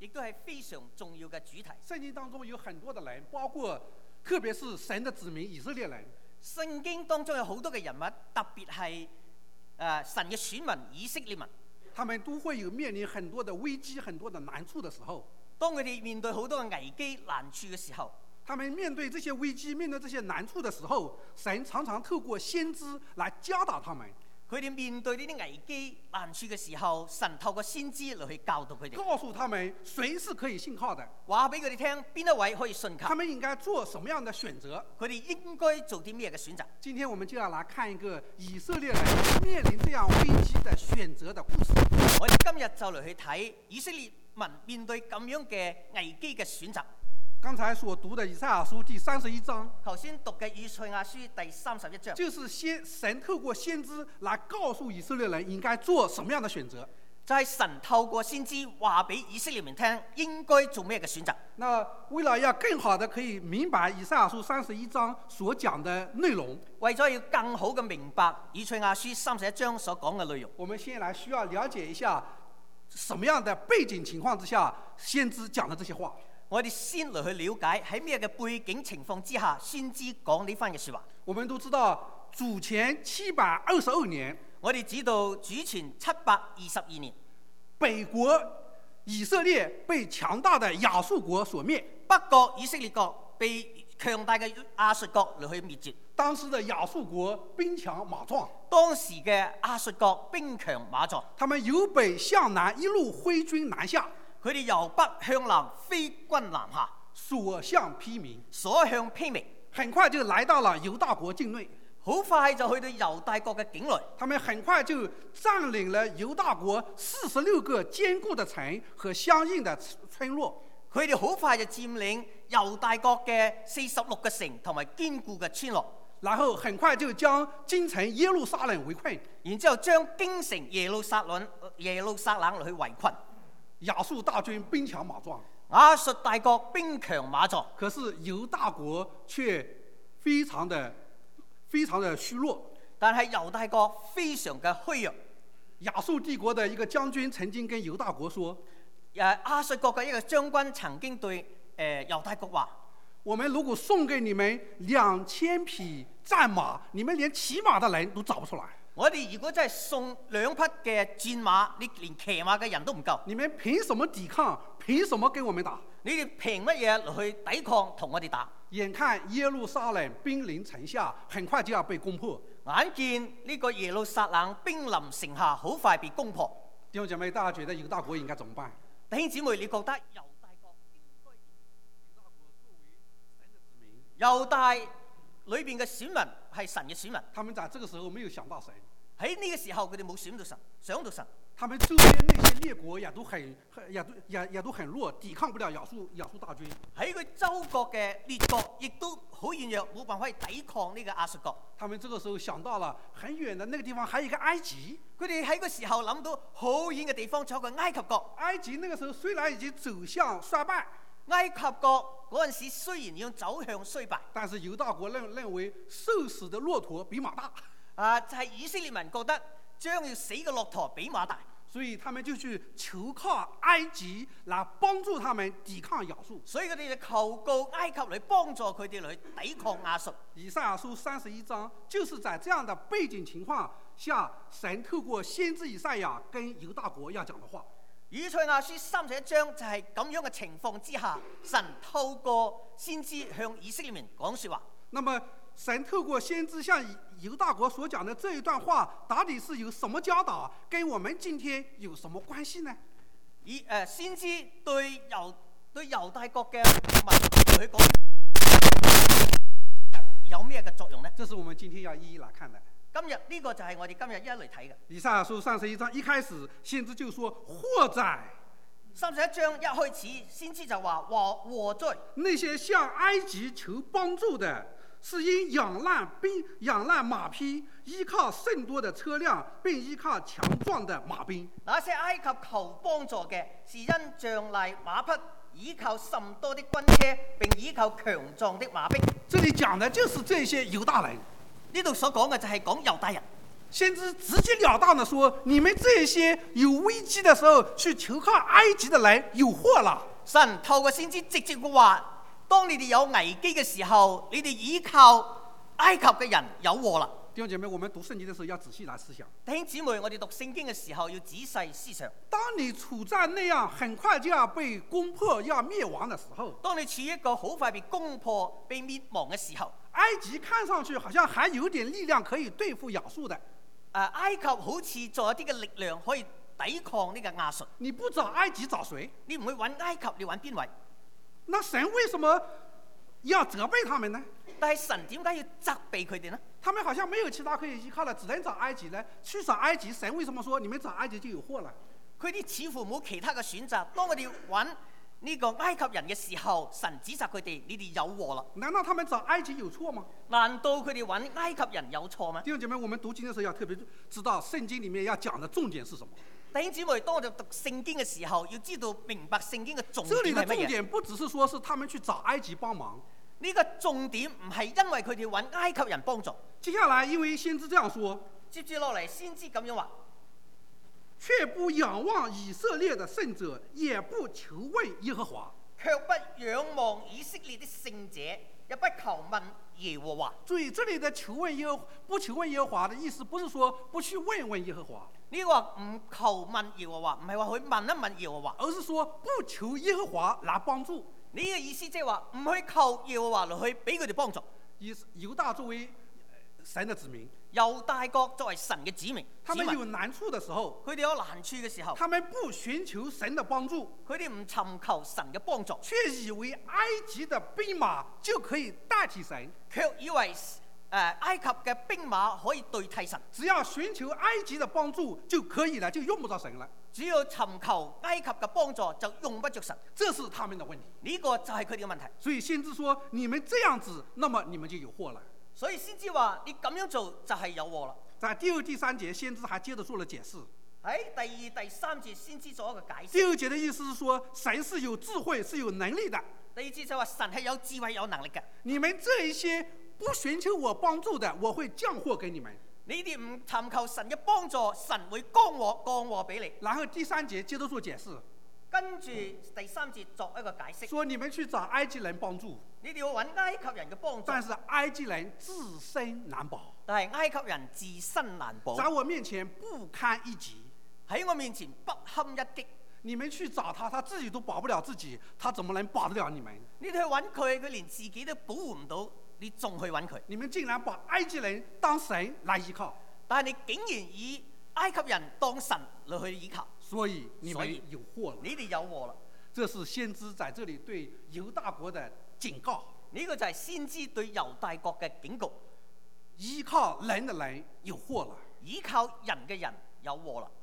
都係非常重要嘅主題。 聖經當中有很多的人，包括特別是神的子民以色列人。 聖經當中有好多嘅人物，特別係神嘅選民以色列民， 他們都會有面臨很多的危機、很多的難處的時候。 當佢哋面對好多嘅危機難處嘅時候， 他們面對這些危機、面對這些難處的時候，神常常透過先知來教導他們。 佢哋面對呢啲危機難處嘅時候，神透過先知嚟去教導佢哋， 告訴他們誰是可以信靠的， 話俾佢哋聽邊一位可以信靠， 他們應該做什麼樣的選擇， 佢哋應該做啲咩嘅選擇。 今天我們就要來看一個以色列人面臨這樣危機的選擇的故事。 我哋今日就嚟去睇以色列民面對咁樣嘅危機嘅選擇。 剛才所讀的以賽亞書第31章， 頭先讀嘅以賽亞書第31章， 就是神透過先知來告訴以色列人應該做什麼樣的選擇。 就係神透過先知話俾以色列民聽應該做咩嘅選擇。 那為了要更好的可以明白以賽亞書31章所講的內容， 為咗要更好嘅明白以賽亞書31章所講嘅內容， 我們先來需要了解一下什麼樣的背景情況之下先知講的這些話。 我哋先嚟去了解喺咩嘅背景情況之下先知講呢番嘅說話。 我們都知道主前722年， 我哋知道主前722年， 北國以色列被強大的亞述國所滅， 北國以色列國被強大嘅亞述國嚟去滅絕。 當時的亞述國兵強馬壯， 當時嘅亞述國兵強馬壯， 他們由北向南一路揮軍南下， 佢哋由北向南飛軍南下， 所向披靡， 所向披靡， 很快就來到了猶大國境內， 好快就去到猶大國嘅境內。 他們很快就佔領了猶大國46個堅固的城和相應的村落。 佢哋好快就佔領猶大國嘅46個城同埋堅固嘅村落， 然後很快就將京城耶路撒冷圍困， 然之後將京城耶路撒冷嚟去圍困。 亞述大軍兵強馬壯， 亞述大國兵強馬壯， 可是猶大國卻非常的虛弱。 但係猶大國非常嘅虛弱。 亞述帝國的一個將軍曾經跟猶大國說： 亞述國嘅一個將軍曾經對猶大國話： 我們如果送給你們2000匹戰馬，你們連騎馬的人都找不出來。 我哋如果真係送2匹嘅戰馬，你連騎馬嘅人都唔夠。 你們憑什麼抵抗？憑什麼跟我們打？ 你哋憑乜嘢嚟去抵抗同我哋打？ 眼看耶路撒冷兵臨城下，很快就要被攻破。 眼見呢個耶路撒冷兵臨城下，好快被攻破。 弟兄姐妹，大家覺得猶大國應該怎麼辦？ 弟兄姊妹，你覺得猶大國應該？猶大裏邊嘅選民係神嘅選民， 他們在這個時候沒有想到神。 喺呢個時候佢哋冇想到神，想到神。 他們周邊那些列國也都很弱，抵抗不了亞述大軍。 喺佢周國嘅列國亦都好軟弱，冇辦法去抵抗呢個亞述國。 他們這個時候想到了很遠的那個地方還有一個埃及。 佢哋喺個時候諗到好遠嘅地方仲有個埃及國。 埃及那個時候雖然已經走向衰敗， 埃及國嗰陣時雖然要走向衰敗， 但是猶大國認為瘦死的駱駝比馬大。 就係以色列民覺得將要死嘅駱駝比馬大， 所以他們就去求靠埃及來幫助他們抵抗亞述。 所以佢哋就求告埃及嚟幫助佢哋嚟抵抗亞述。 以賽亞書31章就是在這樣的背景情況下，神透過先知以賽亞跟猶大國要講的話。 以賽亞書31章就係咁樣嘅情況之下，神透過先知向以色列民講說話。 那麼神透過先知向猶大國所講的這一段話，到底是有什麼教導，跟我們今天有什麼關係呢？ 先知對猶大國嘅民佢講有咩嘅作用呢？ 這是我們今天要一一來看的。 今日呢個就係我哋今日一嚟睇嘅。 以賽亞書31章一開始，先知就說禍哉。 31章一開始，先知就話禍哉。那些向埃及求幫助的，是因仰賴馬匹，依靠甚多的車輛，並依靠強壯的馬兵。 那些埃及求幫助嘅，是因仗賴馬匹，依靠甚多的軍車，並依靠強壯的馬兵。 這裡講的就是這些猶大人。 呢度所講嘅就係講猶大人。 先知直截了当的说：“你们这些有危机的时候去求靠埃及的人有禍了。” 神透過先知直接嘅話，當你哋有危機嘅時候，你哋依靠埃及嘅人有禍啦。 弟兄姐妹，我們讀聖經的時候要仔細來思想。 弟兄姊妹，我哋讀聖經嘅時候要仔細思想。 當你處在那樣很快就要被攻破、要滅亡的時候， 當你處於一個好快被攻破、被滅亡嘅時候， 埃及看上去好像還有點力量可以對付亞述的。 埃及好似仲有啲嘅力量可以抵抗呢個亞述。 你不找埃及找誰？ 你唔去揾埃及，你揾邊位？ 那神為什麼要責備他們呢？ 但係神點解要責備佢哋呢？ 他們好像沒有其他可以依靠了，只能找埃及呢？去找埃及，神為什麼說你們找埃及就有禍了？ 佢哋似乎冇其他嘅選擇。當我哋揾呢個埃及人嘅時候，神指責佢哋：你哋有禍啦。 難道他們找埃及有錯嗎？ 難道佢哋揾埃及人有錯嗎？ 弟兄姐妹，我們讀經的時候要特別知道聖經裡面要講的重點是什麼。 弟兄姊妹，當我哋讀聖經嘅時候，要知道明白聖經嘅重這裡點係乜嘢？ 的重點不只是說是他們去找埃及幫忙。 呢個重點唔係因為佢哋揾埃及人幫助。 接下來，因為先知這樣說， 接住落嚟先知咁樣話， 卻不仰望以色列的聖者，也不求問耶和華。 卻不仰望以色列的聖者，也不求問耶和華。 注意，這裡的不求問耶和華的意思，不是說不去問問耶和華。 呢個唔求問耶和華，唔係話去問一問耶和華， 而是說不求耶和華來幫助。 呢個意思即係話唔去求耶和華嚟去俾佢哋幫助。 猶大作為神的子民， 猶大國作為神嘅子民， 他們有難處的時候， 佢哋有難處嘅時候， 他們不尋求神的幫助， 佢哋唔尋求神嘅幫助， 卻以為埃及的兵馬就可以代替神， 卻以為埃及嘅兵馬可以代替神， 只要尋求埃及的幫助就可以了，就用不着神了。 只要尋求埃及嘅幫助就用不着神， 這是他們的問題。 呢個就係佢哋嘅問題。 所以先知說：你們這樣子，那麼你們就有禍了。 所以先知話：你咁樣做就係有禍啦。 在第二、第三節，先知還接着做了解釋。 喺第二、第三節先知做一個解釋。 第二節的意思是說，神是有智慧、是有能力的。 第二節就話神係有智慧、有能力嘅。 你們這一些不尋求我幫助的，我會降禍給你們。 你哋唔尋求神嘅幫助，神會降禍俾你。 然後第三節接着做解釋， 跟住第三節作一個解釋， 說你們去找埃及人幫助， 你哋要揾埃及人嘅幫助， 但是埃及人自身難保， 但係埃及人自身難保， 在我面前不堪一擊， 喺我面前不堪一擊。 你們去找他，他自己都保不了自己，他怎麼能保得了你們？ 你哋去揾佢，佢連自己都保護唔到，你仲去揾佢？ 你們竟然把埃及人當神來依靠， 但係你竟然以埃及人當神嚟去依靠， 所以你們有禍了。 你哋有禍啦！ 這是先知在這裡對猶大國的警告。 呢個就係先知對猶大國嘅警告。 依靠人的人有禍了， 依靠人嘅人有禍啦。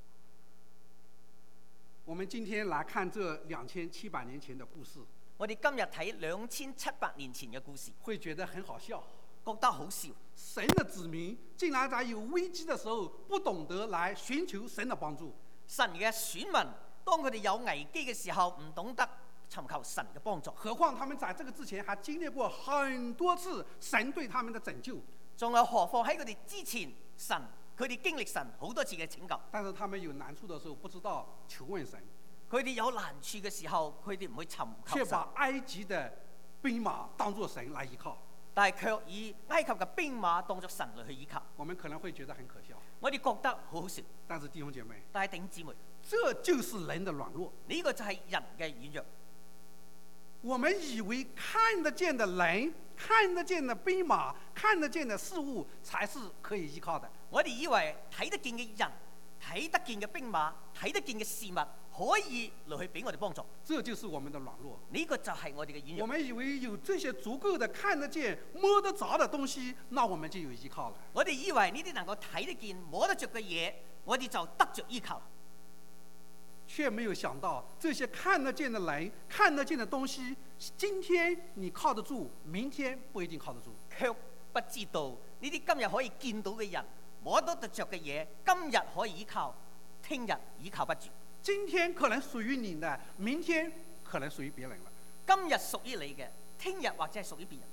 我們今天來看這2700年前的故事， 我哋今日睇2700年前嘅故事， 會覺得很好笑， 覺得好笑。 神的子民竟然在有危機的時候不懂得來尋求神的幫助。 神嘅選民當佢哋有危機嘅時候，唔懂得尋求神嘅幫助。 何況他們在這個之前還經歷過很多次神對他們的拯救。 仲有何況喺佢哋之前，佢哋經歷神好多次嘅拯救。 但是他們有難處的時候不知道求問神， 佢哋有難處嘅時候，佢哋唔會尋求神， 卻把埃及的兵馬當作神來依靠。 但係卻以埃及嘅兵馬當作神嚟去依靠。 我們可能會覺得很可笑， 我哋覺得好好笑。 但是弟兄姐妹， 但係弟兄姊妹， 這就是人的軟弱。 呢個就係人嘅軟弱。 我們以為看得見的人、看得見的兵馬、看得見的事物才是可以依靠的。 我哋以為睇得見嘅人、睇得見嘅兵馬、睇得見嘅事物可以嚟去俾我哋幫助。 這就是我們的軟弱。 呢個就係我哋嘅軟弱。 我們以為有這些足夠的看得見、摸得着的東西，那我們就有依靠了。 我哋以為呢啲能夠睇得見、摸得着嘅嘢，我哋就得着依靠。 卻沒有想到，這些看得見的人、看得見的東西，今天你靠得住，明天不一定靠得住。 卻不知道呢啲今日可以見到嘅人、摸得着嘅嘢，今日可以依靠，聽日依靠不住。 今天可能屬於你的，明天可能屬於別人了。 今日屬於你嘅，聽日或者係屬於別人。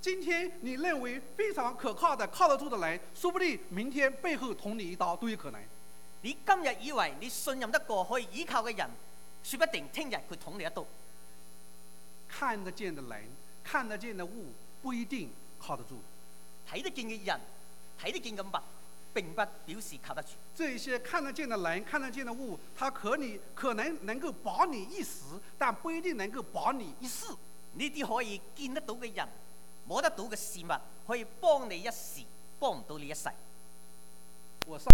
今天你認為非常可靠的、靠得住的人，說不定明天背後捅你一刀都有可能。 你今日以為你信任得過可以依靠嘅人，說不定聽日佢捅你一刀。 看得見的人、看得見的物不一定靠得住。 睇得見嘅人、睇得見嘅物，並不表示靠得住。 這些看得見的人、看得見的物，它可能能夠保你一時，但不一定能夠保你一世。 呢啲可以見得到嘅人、摸得到嘅事物，可以幫你一時，幫唔到你一世。 我上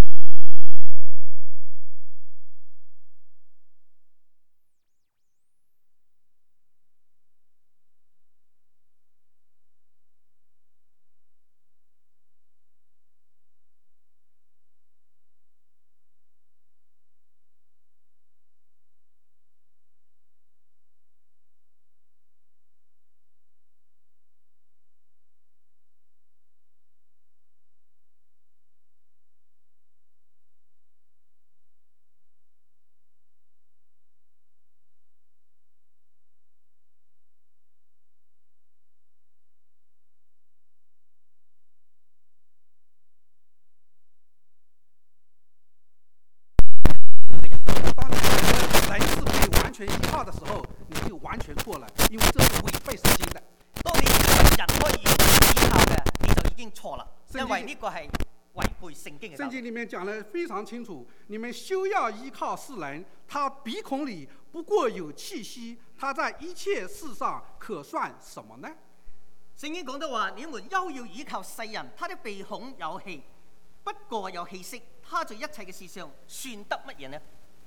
全依靠的時候，你就完全錯了，因為這是違背聖經的。 當你以為人可以依靠嘅，你就已經錯啦，因為呢個係違背聖經嘅。 聖經裡面講得非常清楚，你們休要依靠世人，他鼻孔裡不過有氣息，他在一切事上可算什麼呢？ 聖經講得話，你們休要依靠世人，他的鼻孔有氣，不過有氣息，他在一切嘅事上算得乜嘢呢？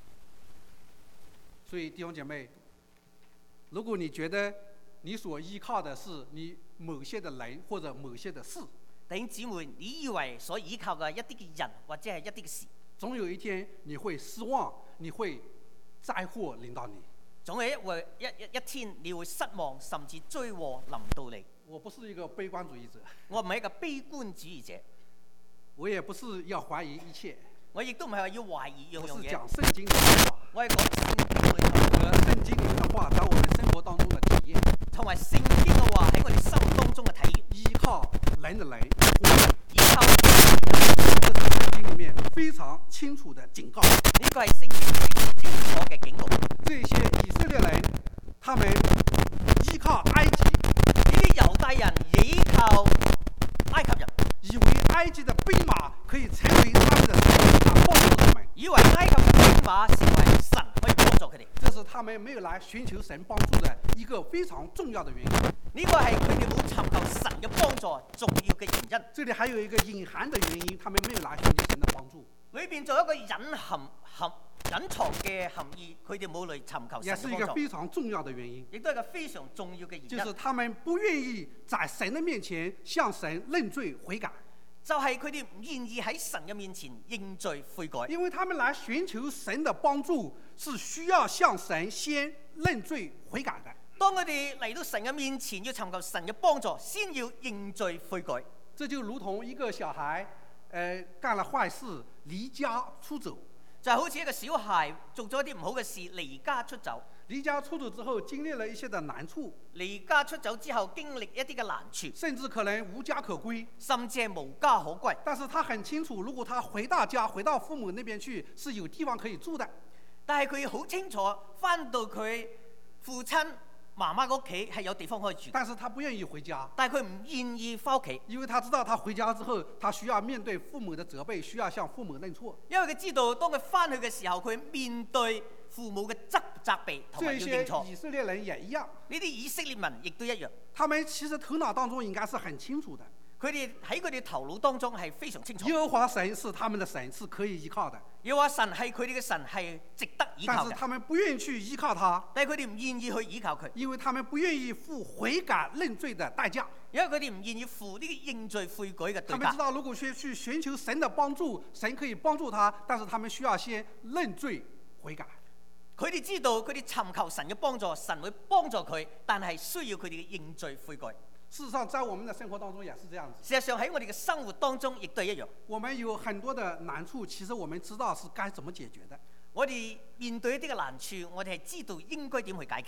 所以弟兄姐妹，如果你覺得你所依靠的是你某些的人或者某些的事， 弟兄姊妹，你以為所依靠嘅一啲嘅人或者係一啲嘅事， 總有一天你會失望，你會災禍臨到你。 總有一天你會失望，甚至災禍臨到你。 我不是一個悲觀主義者， 我唔係一個悲觀主義者， 我也不是要懷疑一切， 我亦都唔係話要懷疑樣樣嘢。 我是講聖經的話， 我係講聖經裏頭和聖經裏的話在我們生活當中的體驗， 同埋聖經嘅話喺我哋生活當中嘅體驗。 依靠人的人， 依靠人的人， 這是聖經裏面非常清楚的警告。 呢個係聖經非常清楚嘅警告。 這些以色列人，他們依靠埃及， 呢啲猶大人依靠埃及人， 以為埃及的兵馬可以成為他們的神，幫助他們。 以為埃及嘅兵馬成為神可以幫助佢哋。 這是他們沒有來尋求神幫助的一個非常重要的原因。 呢個係佢哋冇尋求神嘅幫助重要嘅原因。 這裡還有一個隱含的原因，他們沒有來尋求神的幫助。 裏邊仲有一個隱藏嘅含義，佢哋冇嚟尋求神嘅幫助。 也是一個非常重要的原因。 亦都係一個非常重要嘅原因。 就是他們不願意在神的面前向神認罪悔改。 就係佢哋唔願意喺神嘅面前認罪悔改。 因為他們來尋求神的幫助，是需要向神先認罪悔改的。 當佢哋嚟到神嘅面前，要尋求神嘅幫助，先要認罪悔改。 這就如同一個小孩，幹了壞事離家出走， 就好似一個小孩做咗啲唔好嘅事，離家出走。 離家出走之後，經歷了一些的難處。 離家出走之後，經歷一啲嘅難處， 甚至可能無家可歸， 甚至係無家可歸。 但是他很清楚，如果他回到家，回到父母那邊去，是有地方可以住的。 但係佢好清楚，返到佢父親媽媽屋企係有地方可以住， 但是他不願意回家， 但係佢唔願意返屋企， 因為他知道他回家之後，他需要面對父母的責備，需要向父母認錯。 因為佢知道，當佢返去嘅時候，佢面對父母嘅責備同埋要認錯。 這些以色列人也一樣， 呢啲以色列民亦都一樣。 他們其實頭腦當中應該是很清楚的。 佢哋喺佢哋頭腦當中係非常清楚。 耶和華神是他們的神，是可以依靠的。 耶和華神係佢哋嘅神，係值得依靠嘅。 但是他們不願意去依靠他， 但係佢哋唔願意去依靠佢， 因為他們不願意付悔改認罪的代價。 因為佢哋唔願意付呢個認罪悔改嘅代價。 他們知道，如果去尋求神的幫助，神可以幫助他，但是他們需要先認罪悔改。 佢哋知道，佢哋尋求神嘅幫助，神會幫助佢，但係需要佢哋嘅認罪悔改。 事實上，在我們的生活當中也是這樣子。 事實上喺我哋嘅生活當中，亦都係一樣。 我們有很多的難處，其實我們知道是該怎麼解決的。 我哋面對一啲嘅難處，我哋係知道應該點去解決。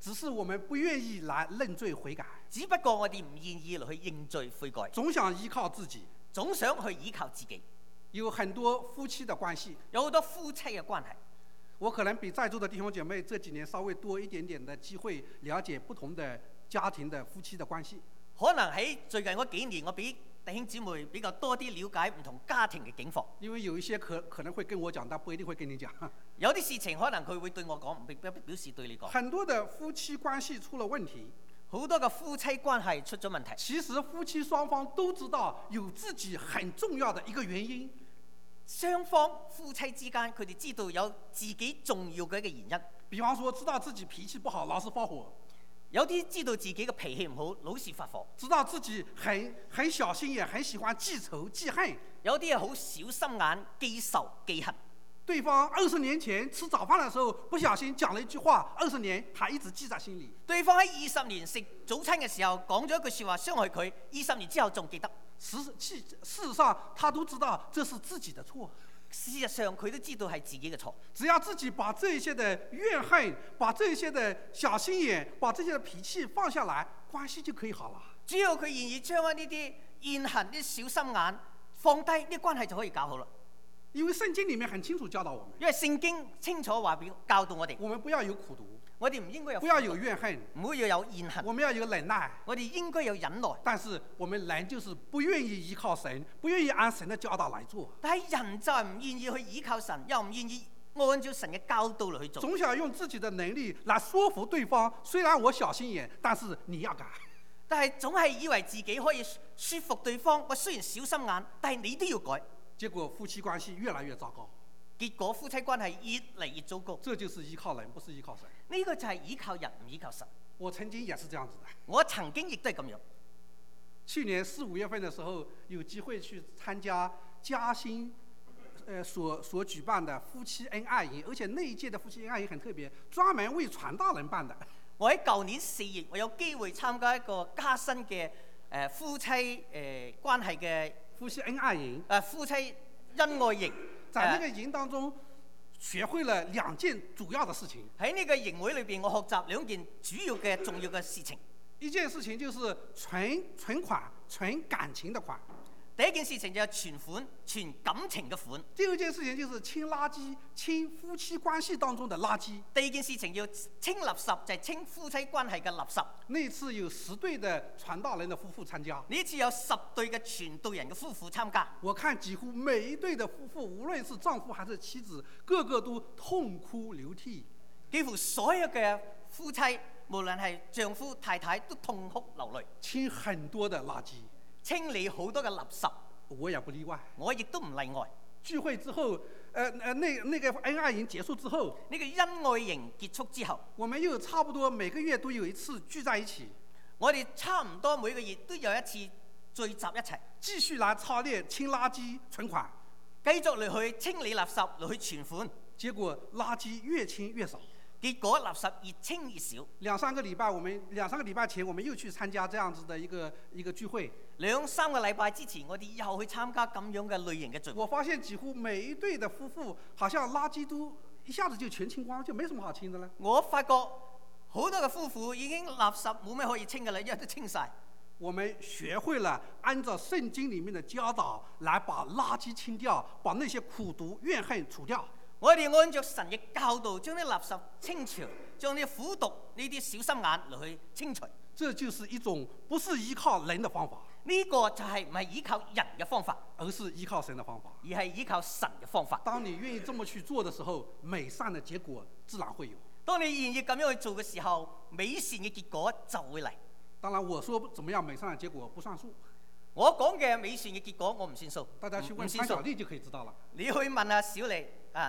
只是我们不愿意来認罪悔改， 只不過我哋唔願意嚟去認罪悔改， 總想依靠自己。 總想去依靠自己。 有很多夫妻的關係， 有好多夫妻嘅關係。 我可能比在座的弟兄姐妹這幾年稍微多一點點的機會了解不同的家庭的夫妻的關係。 可能喺最近嗰幾年，我比弟兄姊妹比較多啲了解唔同家庭嘅境況。 因為有一些可能會跟我講，但不一定會跟你講。 有啲事情可能佢會對我講，唔表示對你講。 很多的夫妻關係出了問題， 好多嘅夫妻關係出咗問題。 其實夫妻雙方都知道有自己很重要的一個原因。 雙方夫妻之間，佢哋知道有自己重要嘅一個原因。 比方說，知道自己脾氣不好，老是發火； 有啲知道自己嘅脾氣唔好，老是發火； 知道自己很小心眼，很喜歡記仇記恨； 有啲係好小心眼，記仇記恨。 對方20年前吃早飯的時候不小心講了一句話，20年他一直記在心裡。 對方喺20年食早餐嘅時候講咗一句説話傷害佢，20年之後仲記得。 事實上，他都知道這是自己的錯。 事實上，佢都知道係自己嘅錯。 只要自己把這一些的怨恨、把這一些的小心眼、把這些的脾氣放下來，關係就可以好了。 只要佢願意將呢啲怨恨、啲小心眼放低，呢關係就可以搞好啦。 因為聖經裡面很清楚教導我們， 因為聖經清楚話教導我哋， 我們不要有苦毒， 我哋唔應該有， 不要有怨恨， 唔會要有怨恨， 我們要有忍耐， 我哋應該有忍耐。 但是我們人就是不願意依靠神，不願意按神的教導來做。 但係人就係唔願意去依靠神，又唔願意按照神嘅教導嚟去做。 總想用自己的能力來說服對方，雖然我小心眼，但是你要改。 但係總係以為自己可以說服對方，我雖然小心眼，但係你都要改。 結果夫妻關係越來越糟糕。 結果夫妻關係越嚟越糟糕。 這就是依靠人，不是依靠神。 呢個就係依靠人，唔依靠神。 我曾經也是這樣子的。 我曾經亦都係咁樣。 去年4、5月份的時候，有機會去參加嘉興所舉辦的夫妻恩愛營，而且那一屆的夫妻恩愛營很特別，專門為傳道人辦的。 我喺舊年4月，我有機會參加一個嘉興嘅夫妻關係嘅夫妻恩愛營。 夫妻恩愛營。 在那個營當中，學會了2件主要的事情。 喺呢個營會裏邊，我學習2件主要嘅重要嘅事情。 一件事情就是存款，存感情的款。 第一件事情就係存款，存感情嘅款。 第二件事情就是清垃圾，清夫妻關係當中的垃圾。 第二件事情要清垃圾，就係清夫妻關係嘅垃圾。 那次有10對的傳道人的夫婦參加。 呢次有10對嘅傳道人嘅夫婦參加。 我看幾乎每一對的夫婦，無論是丈夫還是妻子，個個都痛哭流涕。 幾乎所有嘅夫妻，無論係丈夫太太，都痛哭流淚。 清很多的垃圾。 清理好多嘅垃圾， 我也不例外。 我亦都唔例外。 聚會之後，那個恩愛營結束之後， 呢個恩愛營結束之後， 我們又差不多每個月都有一次聚在一起。 我哋差唔多每個月都有一次聚集一齊， 繼續來操練清垃圾存款， 繼續嚟去清理垃圾，嚟去存款。 結果垃圾越清越少。 結果垃圾越清越少。 2、3個禮拜前，我們又去參加這樣子的一個聚會。 2、3個禮拜之前，我哋又去參加咁樣嘅類型嘅聚會。 我發現幾乎每一對的夫婦，好像垃圾都一下子就全清光，就沒什麼好清的了。 我發覺好多嘅夫婦已經垃圾冇咩可以清嘅啦，一都清晒。 我們學會了按照聖經裡面的教導，來把垃圾清掉，把那些苦毒怨恨除掉。 我哋按照神嘅教導，將啲垃圾清除，將啲苦毒呢啲小心眼嚟去清除。 這就是一種不是依靠人的方法。 呢個就係唔係依靠人嘅方法， 而是依靠神的方法。 而係依靠神嘅方法。 當你願意這麼去做的時候，美善的結果自然會有。 當你願意咁樣去做嘅時候，美善嘅結果就會嚟。 當然，我說怎麼樣美善的結果不算數。 我講嘅美善嘅結果我唔算數。 大家去問潘小麗就可以知道了。 你去問下小麗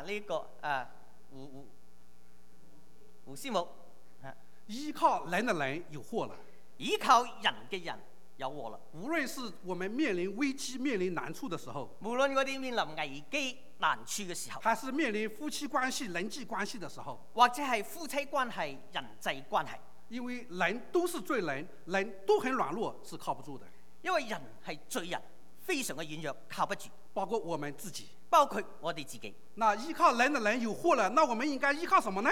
胡師母。 依靠人的人有禍了。 依靠人嘅人有禍啦。 無論是我們面臨危機、面臨難處的時候， 無論我哋面臨危機難處嘅時候， 還是面臨夫妻關係、人際關係的時候， 或者係夫妻關係、人際關係， 因為人都是罪人，人都很軟弱，是靠不住的。 因為人係罪人，非常嘅軟弱，靠不住。 包括我們自己， 包括我哋自己。 那依靠人的人有禍了，那我們應該依靠什麼呢？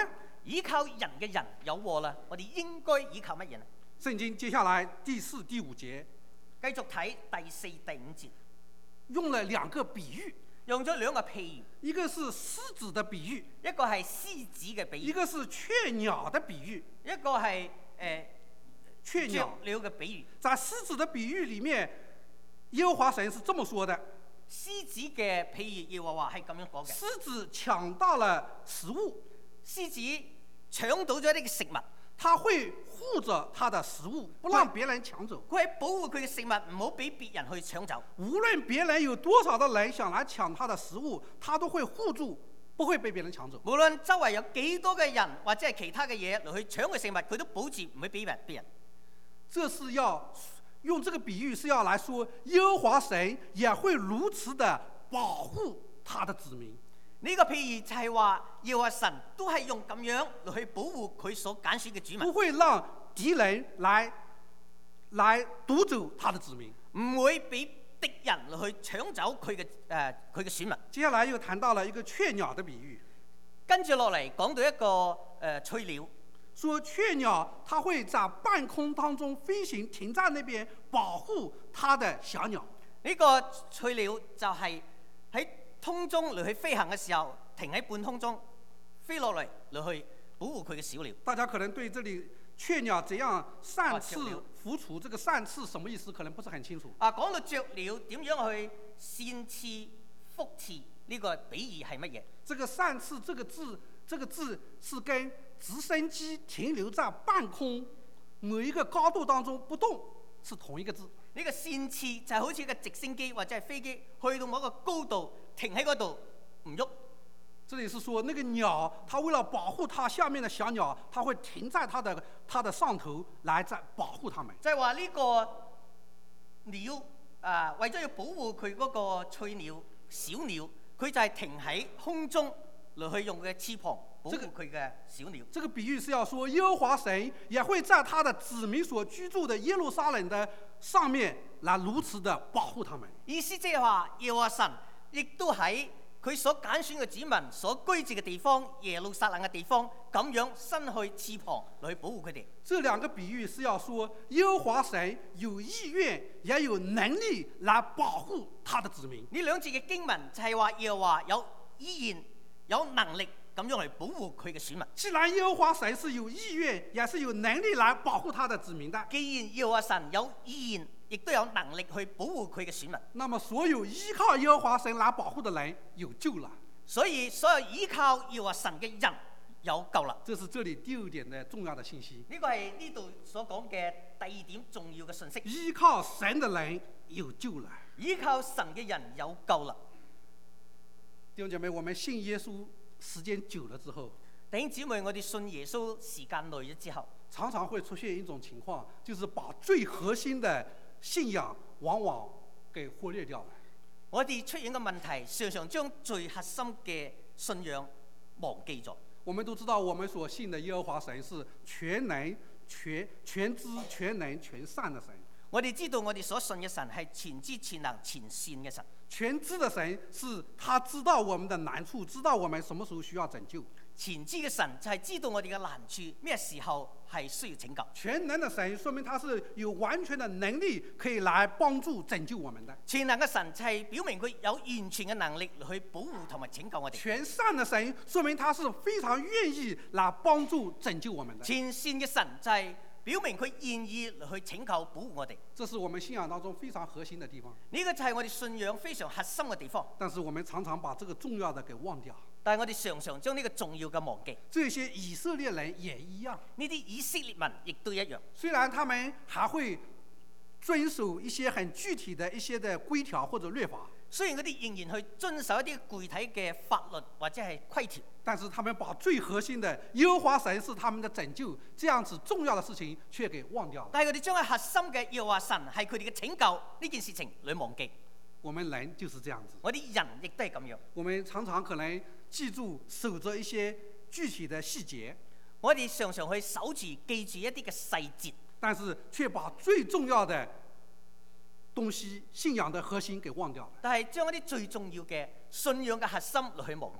倚靠人嘅人有禍啦，我哋應該倚靠乜嘢呢？ 聖經接下來第4、第5節繼續睇第4、第5節， 用了2個比喻， 用咗2個譬喻， 一個是獅子的比喻， 一個係獅子嘅比喻， 一個是雀鳥的比喻。 一個係雀鳥鳥嘅比喻。 在獅子的比喻裡面，耶和華神是這麼說的： 獅子嘅譬喻，耶和華係咁樣講嘅。 獅子搶到了食物， 獅子搶到咗呢個食物， 他會護着他的食物，不讓別人搶走。 佢係保護佢嘅食物，唔好俾別人去搶走。 無論別人有多少的人想來搶他的食物，他都會護住，不會被別人搶走。 無論周圍有幾多嘅人或者係其他嘅嘢嚟去搶佢食物，佢都保住唔會俾別人。 這是要用這個比喻，是要來說耶和華神也會如此的保護他的子民。 呢個譬喻就係話，耶和華神都係用咁樣嚟去保護佢所揀選嘅子民， 不會讓敵人來奪走他的子民， 唔會俾敵人嚟去搶走佢嘅選民。 接下來又談到了一個雀鳥的比喻， 跟住落嚟講到一個翠鳥， 說雀鳥它會在半空當中飛行，停在那邊保護它的小鳥。 呢個翠鳥就係喺空中嚟去飛行嘅時候，停喺半空中飛落嚟去保護佢嘅小鳥。 大家可能對這裡雀鳥怎樣善翅俯蹙，這個善翅什麼意思，可能不是很清楚。 講到雀鳥點樣去善翅俯蹙，呢個比喻係乜嘢？ 這個善翅這個字是跟直升機停留在半空某一個高度當中不動是同一個字。 呢個善翅就係好似一個直升機或者係飛機去到某一個高度停喺嗰度唔喐。 這裡是說那個鳥，它為了保護它下面的小鳥，它會停在它的上頭來再保護它們。 就係話呢個鳥為咗要保護佢嗰個翠鳥小鳥，佢就係停喺空中嚟去用佢嘅翅膀保護佢嘅小鳥。 這個比喻是要說耶和華神也會在他的子民所居住的耶路撒冷的上面來如此的保護他們。 意思即係話耶和華神亦都喺佢所揀選嘅子民所居住嘅地方，耶路撒冷嘅地方，咁樣伸去翅膀嚟去保護佢哋。 這兩個比喻是要說耶和華神有意願也有能力來保護他的子民。 呢兩節嘅經文就係話耶和華有意願有能力咁樣嚟保護佢嘅選民。 既然耶和華神是有意願也是有能力來保護他的子民的， 既然耶和華神有意願亦都有能力去保護佢嘅選民， 那麼所有依靠耶和華神來保護的人有救了。 所以所有依靠耶和華神嘅人有救啦。 這是這裡第2點的重要的信息。 呢個係呢度所講嘅第2點重要嘅信息。 依靠神的人有救了。 依靠神嘅人有救啦。 弟兄姐妹，我們信耶穌時間久了之後， 弟兄姊妹，我哋信耶穌時間耐咗之後， 常常會出現一種情況，就是把最核心的信仰往往給忽略掉了。 我哋出現嘅問題，常常將最核心嘅信仰忘記咗。 我們都知道，我們所信的耶和華神是全能、全知、全能、全善的神。 我哋知道我哋所信嘅神係全知、全能、全善嘅神。 全知的神是他知道我們的難處，知道我們什麼時候需要拯救。 全知嘅神就係知道我哋嘅難處，咩時候係需要拯救。 全能的神說明他是有完全的能力可以來幫助拯救我們的。 全能嘅神就係表明佢有完全嘅能力去保護同埋拯救我哋。 全善的神說明他是非常願意來幫助拯救我們的。 全善嘅神就係表明佢願意去拯救保護我哋。 這是我們信仰當中非常核心的地方。 呢個就係我哋信仰非常核心嘅地方。 但是我們常常把這個重要的給忘掉。 但係我哋常常將呢個重要嘅忘記。 這些以色列人也一樣。 呢啲以色列民亦都一樣。 雖然他們還會遵守一些很具體的一些的規條或者律法， 雖然佢哋仍然去遵守一啲具體嘅法律或者係規條， 但是他們把最核心的耶和華神是他們的拯救，這樣子重要的事情卻給忘掉了。 但係佢哋將係核心嘅耶和華神係佢哋嘅拯救呢件事情嚟忘記。 我們人就是這樣子， 我哋人亦都係咁樣。 我們常常可能記住守着一些具體的細節， 我哋常常去守住記住一啲嘅細節， 但是卻把最重要的東西、信仰的核心給忘掉了。 但係將一啲最重要嘅信仰嘅核心嚟去忘記。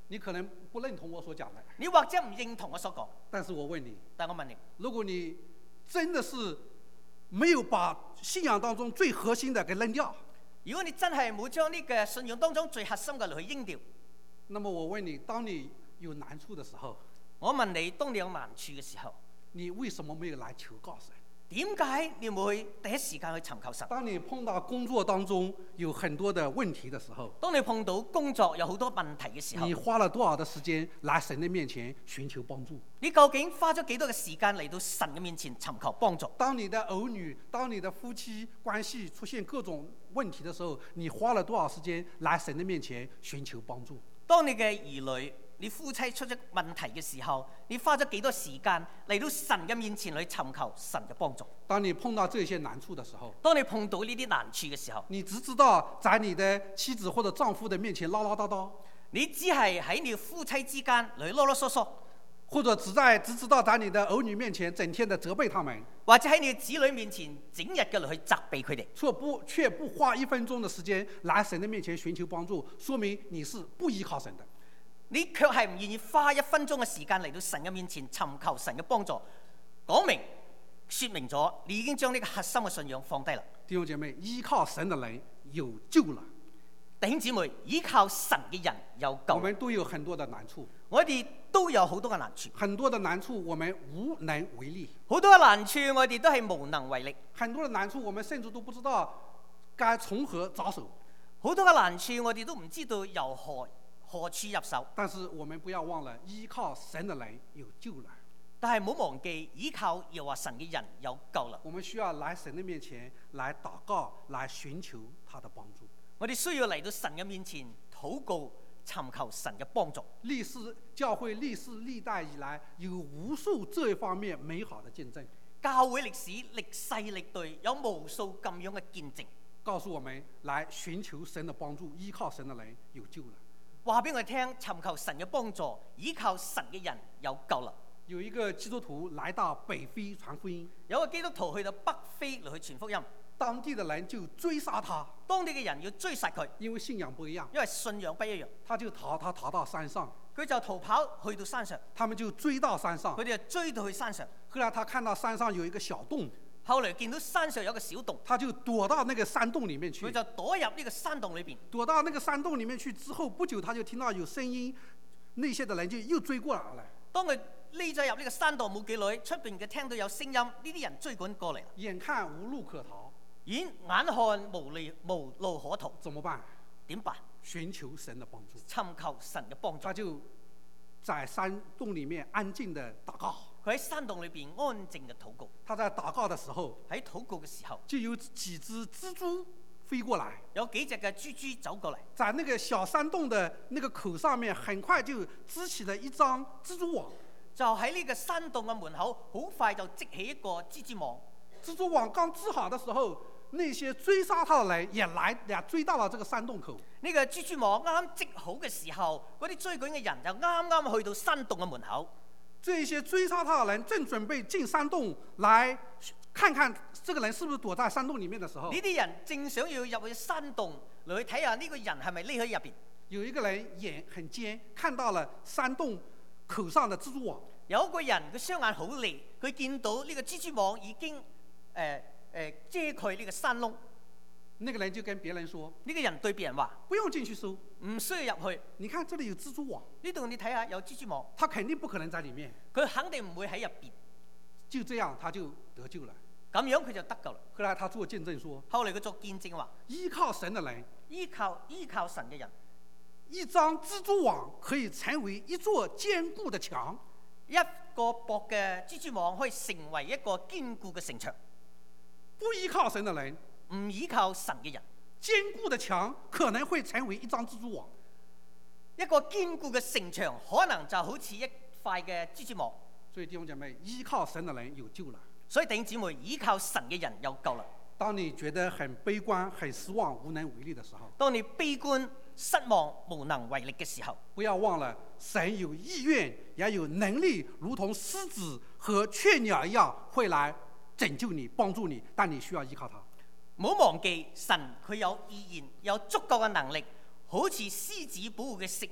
你可能不認同我所講的， 你或者唔認同我所講， 但是我問你， 但我問你， 如果你真的是沒有把信仰當中最核心的給扔掉， 如果你真係冇將呢個信仰當中最核心嘅嚟去扔掉， 那麼我問你，當你有難處的時候， 我問你，當你有難處嘅時候， 你為什麼沒有來求告神？ 點解你冇去第一時間去尋求神？ 當你碰到工作當中有很多的問題的時候， 當你碰到工作有好多問題嘅時候， 你花了多少的時間來神的面前尋求幫助？ 你究竟花咗幾多嘅時間嚟到神嘅面前尋求幫助？ 當你的兒女、當你的夫妻關係出現各種問題的時候，你花了多少時間來神的面前尋求幫助？ 當你嘅兒女、你夫妻出咗問題嘅時候，你花咗幾多時間嚟到神嘅面前去尋求神嘅幫助？ 當你碰到這些難處的時候， 當你碰到呢啲難處嘅時候， 你只知道在你的妻子或者丈夫的面前嘮嘮叨叨， 你只係喺你夫妻之間嚟囉囉嗦嗦， 或者只知道在你的兒女面前整天的責備他們， 或者喺你嘅子女面前整日嘅嚟去責備佢哋， 卻不花1分鐘的時間來神的面前尋求幫助，說明你是不依靠神的。 你卻係唔願意花1分鐘嘅時間嚟到神嘅面前尋求神嘅幫助，說明咗你已經將呢個核心嘅信仰放低啦。 弟兄姐妹，依靠神的人有救了。 弟兄姊妹，依靠神嘅人有救。 我們都有很多的難處， 我哋都有好多嘅難處， 很多的難處我們無能為力， 好多嘅難處我哋都係無能為力， 很多的難處我們甚至都不知道該從何着手。 好多嘅難處我哋都唔知道由何處入手。 但是我們不要忘了，依靠神的人有救了。 但係唔好忘記，依靠耶和華神嘅人有救啦。 我們需要來神的面前來禱告，來尋求他的幫助。 我哋需要嚟到神嘅面前禱告，尋求神嘅幫助。 教會歷世歷代以來有無數這方面美好的見證。 教會歷史歷世歷代有無數咁樣嘅見證， 告訴我們來尋求神的幫助，依靠神的人有救了。 話俾我哋聽，尋求神嘅幫助，依靠神嘅人有救啦。 有一個基督徒來到北非傳福音， 有個基督徒去到北非嚟去傳福音， 當地的人就追殺他， 當地嘅人要追殺佢， 因為信仰不一樣， 因為信仰不一樣， 他逃到山上， 佢就逃跑去到山上， 他們就追到山上， 佢哋就追到去山上。 後來他看到山上有一個小洞， 後來見到山上有個小洞， 他就躲到那個山洞裡面去， 佢就躲入呢個山洞裏邊。 躲到那個山洞裡面去之後，不久他就聽到有聲音，那些的人就又追過來了。 當佢匿咗入呢個山洞冇幾耐，出邊嘅聽到有聲音，呢啲人追趕過嚟啦。 眼看無路可逃， 眼看無路可逃， 怎麼辦？ 點辦？ 尋求神的幫助， 尋求神嘅幫助。 他就在山洞裡面安靜的禱告。 佢喺山洞裏邊安靜嘅禱告。 他在禱告的時候， 喺禱告嘅時候， 就有幾隻蜘蛛飛過來， 有幾隻嘅蜘蛛走過嚟， 在那個小山洞的那個口上面，很快就織起了一張蜘蛛網。 就喺呢個山洞嘅門口，好快就織起一個蜘蛛網。 蜘蛛網剛織好的時候，那些追殺他的人也追到了這個山洞口。 呢個蜘蛛網啱啱織好嘅時候，嗰啲追趕嘅人就啱啱去到山洞嘅門口。 這些追殺他的人正準備進山洞來看看這個人是不是躲在山洞裡面的時候， 呢啲人正想要入去山洞嚟去睇下呢個人係咪匿喺入邊。 有一個人眼很尖，看到了山洞口上的蜘蛛網。 有一個人佢雙眼好利，佢見到呢個蜘蛛網已經遮蓋呢個山窿。 那個人就跟別人說： 呢個人對別人話： 不用進去搜， 唔需要入去。 你看這裡有蜘蛛網， 呢度你睇下有蜘蛛網， 他肯定不可能在裡面。 佢肯定唔會喺入邊。 就這樣他就得救了。 咁樣佢就得救啦。 後來他做見證說： 後嚟佢作見證話： 依靠神的人， 依靠神嘅人， 一張蜘蛛網可以成為一座堅固的牆。 一個薄嘅蜘蛛網可以成為一個堅固嘅城牆。 不依靠神的人， 唔依靠神嘅人， 堅固的牆可能會成為一張蜘蛛網。 一個堅固嘅城牆可能就好似一塊嘅蜘蛛網。 所以弟兄姐妹，依靠神的人有救了。 所以弟兄姊妹，依靠神嘅人有救啦。 當你覺得很悲觀、很失望、無能為力的時候， 當你悲觀、失望、無能為力嘅時候， 不要忘了神有意願，也有能力，如同獅子和雀鳥一樣，會來拯救你、幫助你，但你需要依靠他。 唔好忘記神佢有意願，有足夠嘅能力，好似獅子保護嘅食物，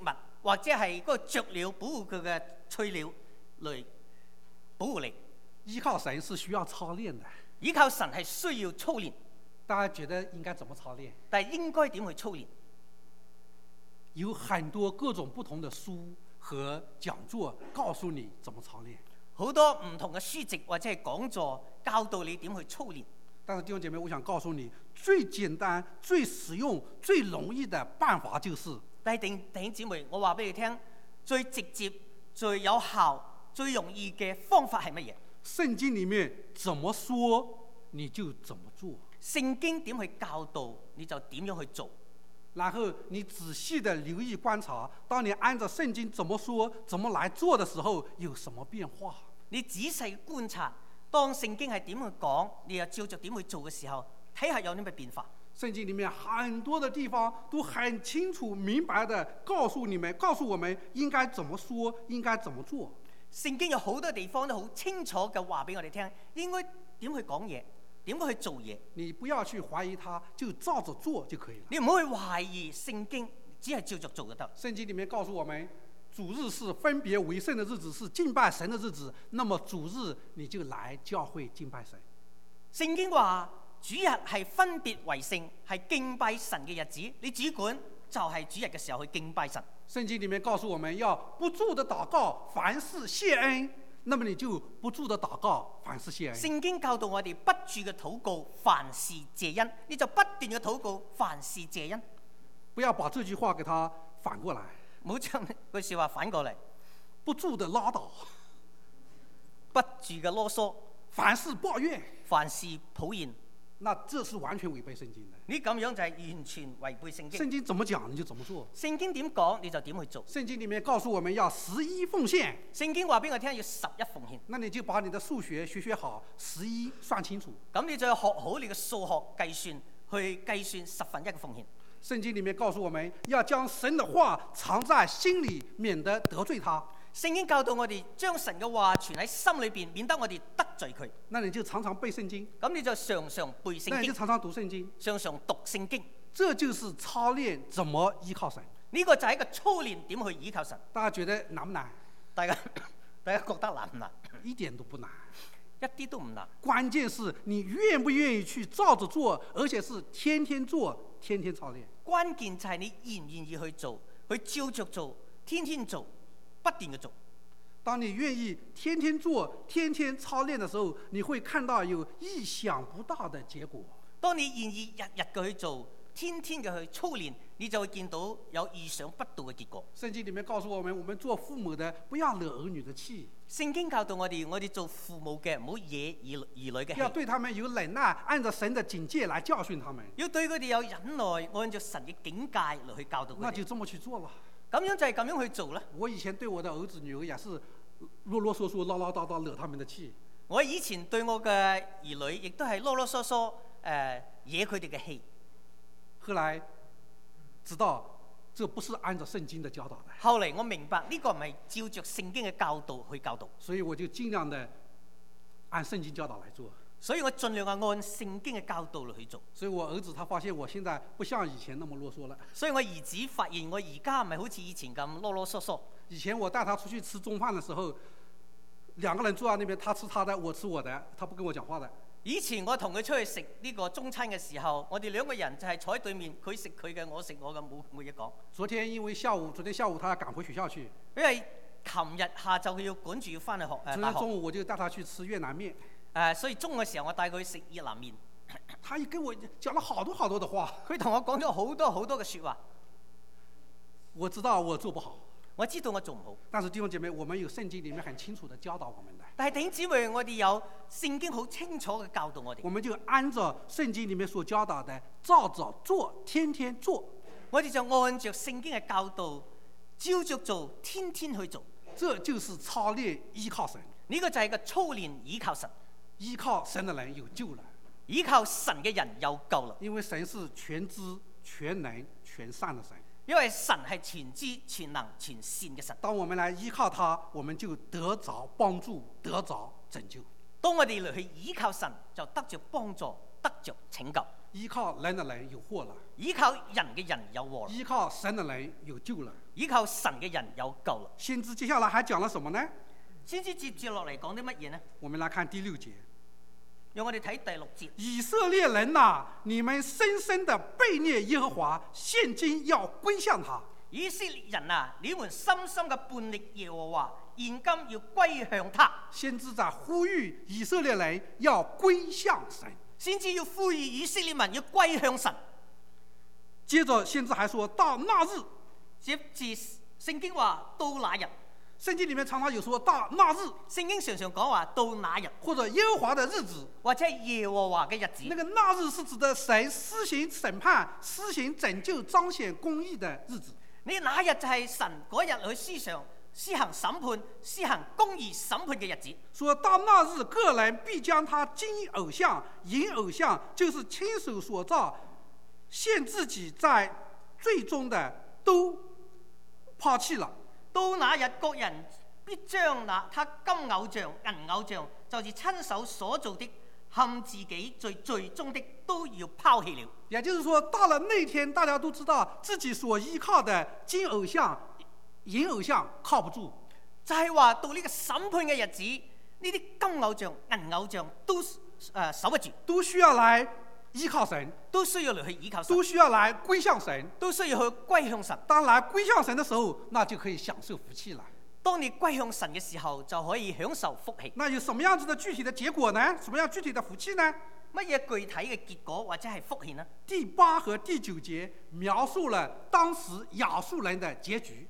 或者係嗰個雀鳥保護佢嘅翠鳥嚟保護你。 依靠神是需要操練的。 依靠神係需要操練， 大家覺得應該怎麼操練？ 但係應該點去操練？ 有很多各種不同的書和講座告訴你怎麼操練。 好多唔同嘅書籍或者係講座教導你點去操練。 但是弟兄姐妹，我想告訴你，最簡單、最實用、最容易的辦法就是， 但係弟兄姊妹，我話俾你聽，最直接、最有效、最容易嘅方法係乜嘢？ 聖經裡面怎麼說你就怎麼做。 聖經點去教導你就點樣去做。 然後你仔細地留意觀察，當你按照聖經怎麼說、怎麼來做的時候，有什麼變化？ 你仔細觀察，當聖經係點去講，你又照着點去做嘅時候，睇下有啲咩變化。 聖經裡面很多的地方都很清楚明白地告訴我們應該怎麼說，應該怎麼做。 聖經有好多地方都好清楚嘅話俾我哋聽，應該點去講嘢，點樣去做嘢。 你不要去懷疑它，就照着做就可以了。 你唔好去懷疑聖經，只係照着做就得。 聖經裡面告訴我們，主日是分別為聖的日子，是敬拜神的日子。那麼主日你就來教會敬拜神。 聖經話主日係分別為聖，係敬拜神嘅日子。你只管就係主日嘅時候去敬拜神。 聖經裡面告訴我們要不住的禱告，凡事謝恩。那麼你就不住的禱告，凡事謝恩。 聖經教導我哋不住嘅禱告，凡事謝恩。你就不斷嘅禱告，凡事謝恩。 不要把這句話給它反過來， 唔好將句說話反過嚟， 不住的嘮叨， 不住嘅囉嗦， 凡事抱怨， 凡事抱怨。 那這是完全違背聖經的。 你咁樣就係完全違背聖經。 聖經怎麼講你就怎麼做。 聖經點講你就點去做。 聖經裡面告訴我們要11奉獻。 聖經話俾我聽要11奉獻。 那你就把你的數學學好，11算清楚。 咁你就要學好你嘅數學計算，去計算1/10嘅奉獻。 聖經裡面告訴我們要將神的話藏在心裡，免得得罪他。 聖經教導我哋將神嘅話存喺心裏邊，免得我哋得罪佢。 那你就常常背聖經。 咁你就常常背聖經。 那你就常常讀聖經。 常常讀聖經。 這就是操練怎麼依靠神。 呢個就係一個操練點去依靠神。 大家覺得難唔難？ 大家覺得難唔難？ 一點都不難， 一啲都唔難。 關鍵是你願不願意去照着做，而且是天天做，天天操練。 關鍵就係你願唔願意去做，去照着做，天天做，不斷嘅做。 當你願意天天做、天天操練的時候，你會看到有意想不到的結果。 當你願意日日嘅去做，天天嘅去操練，你就會見到有意想不到嘅結果。 聖經裡面告訴我們做父母的不要惹兒女的氣。 聖經教導我哋做父母嘅唔好惹兒女嘅氣。 要對他們有忍耐，按照神的警戒來教訓他們。 要對佢哋有忍耐，按照神嘅境界嚟去教導佢哋。 那就這麼去做了。 咁樣就係咁樣去做啦。 我以前對我的兒子女兒也是囉囉嗦嗦、嘮嘮叨叨，惹他們的氣。 我以前對我嘅兒女亦都係囉囉嗦嗦，惹佢哋嘅氣。 後來知道這不是按照聖經的教導的。 後嚟我明白呢個唔係照着聖經嘅教導去教導。 所以我就盡量的按聖經教導來做。 所以我盡量按聖經嘅教導嚟去做。 所以我兒子他發現我現在不像以前那麼囉嗦了。 所以我兒子發現我而家唔係好似以前咁囉囉嗦嗦。 以前我帶他出去吃中飯的時候，兩個人坐在那邊，他吃他的，我吃我的，他不跟我講話的。 以前我同佢出去食呢個中餐嘅時候，我哋兩個人就係坐喺對面，佢食佢嘅，我食我嘅，冇嘢講。 昨天下午他要趕回學校去。 因為琴日下晝佢要趕住要翻去大學。 昨天中午我就帶他去吃越南麵。 所以中午嘅時候我帶佢去食越南麵。 他跟我講了好多好多的話。 佢同我講咗好多好多嘅説話。 我知道我做不好。 我知道我做唔好， 但是弟兄姐妹，我們有聖經裡面很清楚的教導我們的。 但係弟兄姊妹，我哋有聖經好清楚嘅教導我哋。 我們就按照聖經裡面所教導的，照着做，天天做。 我哋就按照聖經嘅教導，照着做，天天去做。 這就是操練依靠神。 呢個就係個操練依靠神。 依靠神的人有救了。 依靠神嘅人有救了。 因為神是全知、全能、全善的神。 因為神係全知、全能、全善嘅神。 當我們來依靠他，我們就得着幫助，得着拯救。 當我哋嚟去依靠神，就得着幫助，得着拯救。 依靠人的人有禍了， 依靠人嘅人有禍， 依靠神的人有救了。 依靠神嘅人有救啦。 先知接下來還講了什麼呢？ 先知接住落嚟講啲乜嘢呢？ 我們來看第6節。 讓我哋睇第6節。 以色列人呐，你們深深的悖逆耶和華，現今要歸向他。 以色列人啊，你們深深嘅叛逆耶和華，現今要歸向他。 先知在呼籲以色列人要歸向神。 先知要呼籲以色列民要歸向神。 接着先知還說到那日， 接住聖經話到那日。 聖經裡面常常有說到那日， 聖經常常講話到那日， 或者耶和華的日子， 或者係耶和華嘅日子。 那個那日是指的神施行審判、施行拯救、彰顯公義的日子。 你那日就係神嗰日去施行審判、施行公義審判嘅日子。 說到那日，個人必將他金偶像、銀偶像，就是親手所造，獻自己在罪中的都拋棄了。 到那日，各人必將他金偶像、銀偶像，就是親手所做的，陷自己在罪中的，都要拋棄了。 也就是說，到了那天，大家都知道自己所依靠的金偶像、銀偶像靠不住。 就係話到呢個審判嘅日子，呢啲金偶像、銀偶像都守不住， 都需要來依靠神， 都需要嚟去依靠神， 都需要來歸向神， 都需要去歸向神。 當來歸向神的時候，那就可以享受福氣了。 當你歸向神嘅時候，就可以享受福氣。 那有什麼樣子的具體的結果呢？什麼樣具體的福氣呢？ 乜嘢具體嘅結果或者係福氣呢？ 第8和第9節描述了當時亞述人的結局。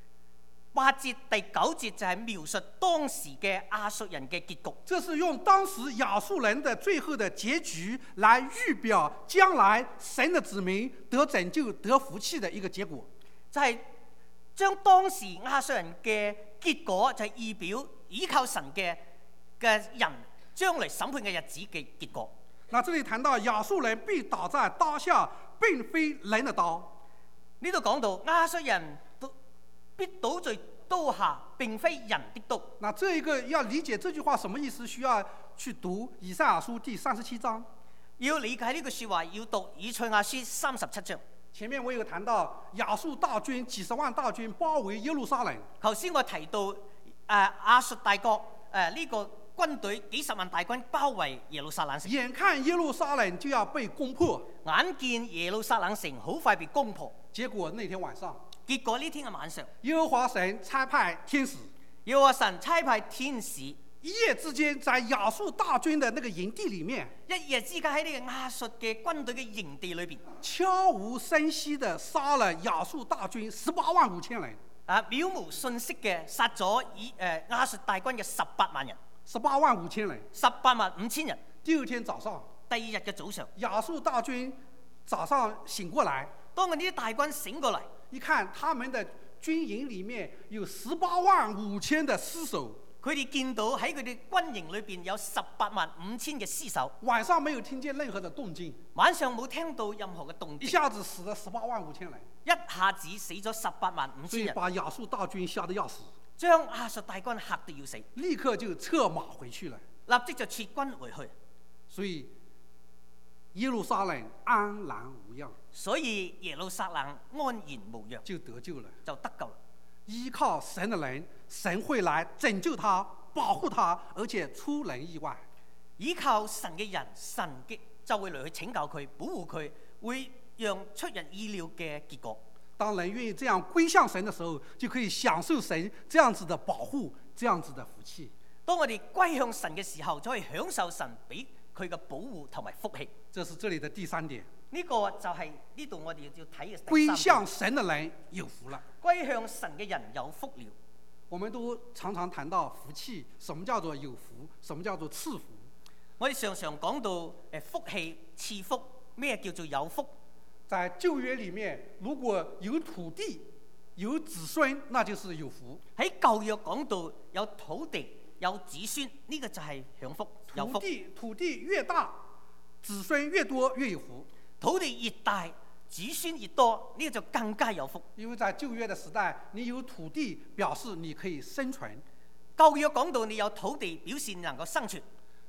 8節第9節就係描述當時嘅亞述人嘅結局。 這是用當時亞述人的最後的結局來預表將來神的子民得拯救、得福氣的一個結果。 就係將當時亞述人嘅結果，就係預表依靠神嘅人將來審判嘅日子嘅結果。 那這裡談到亞述人必倒在刀下，並非人的刀。 呢度講到亞述人必倒在刀下，並非人的刀。 那這一個要理解這句話什麼意思，需要去讀以賽亞書第37章。 要理解呢句說話，要讀以賽亞書37章。 前面我有談到亞述大軍幾十萬大軍包圍耶路撒冷。 頭先我提到亞述大國呢個軍隊幾十萬大軍包圍耶路撒冷城。 眼看耶路撒冷就要被攻破， 眼見耶路撒冷城好快被攻破。 結果那天晚上， 結果呢天嘅晚上， 耶和華神差派天使， 耶和華神差派天使， 一夜之間在亞述大軍的那個營地裡面， 一夜之間喺呢個亞述嘅軍隊嘅營地裏邊， 悄無聲息地殺了亞述大軍18萬5千人。 渺無訊息嘅殺咗亞述大軍嘅18萬人 ，18萬5千人 ，18萬5千人。 第二天早上， 第二日嘅早上， 亞述大軍早上醒過來， 當嗰啲大軍醒過嚟， 一看他們的軍營裡面有18萬5千的屍首。 佢哋見到喺佢哋軍營裏邊有18萬5千嘅屍首。 晚上沒有聽見任何的動靜， 晚上冇聽到任何嘅動靜， 一下子死了18萬5千人， 一下子死咗18萬5千人， 所以把亞述大軍嚇得要死， 將亞述大軍嚇到要死， 立刻就策馬回去了， 立即就撤軍回去。 所以耶路撒冷安然無恙， 所以耶路撒冷安然無恙， 就得救了， 就得救了。 依靠神的人，神會來拯救他、保護他，而且出人意外。 依靠神嘅人，神嘅就會嚟去拯救佢、保護佢，會讓出人意料嘅結果。 當人願意這樣歸向神的時候，就可以享受神這樣子的保護、這樣子的福氣。 當我哋歸向神嘅時候，就可以享受神俾佢嘅保護同埋福氣。 這是這裡的第3點。 呢個就係呢度我哋要睇嘅第3點。 歸向神的人有福了。 歸向神嘅人有福了。 我們都常常談到福氣，什麼叫做有福？什麼叫做賜福？ 我哋常常講到福氣、賜福，咩叫做有福？ 在舊約裡面，如果有土地、有子孫，那就是有福。 喺舊約講到有土地、有子孫，呢個就係享福、有福。 土地越大，子孫越多，越有福。 土地越大，子孫越多，呢個就更加有福。 因為在舊約的時代，你有土地表示你可以生存。 舊約講到你有土地，表示你能夠生存。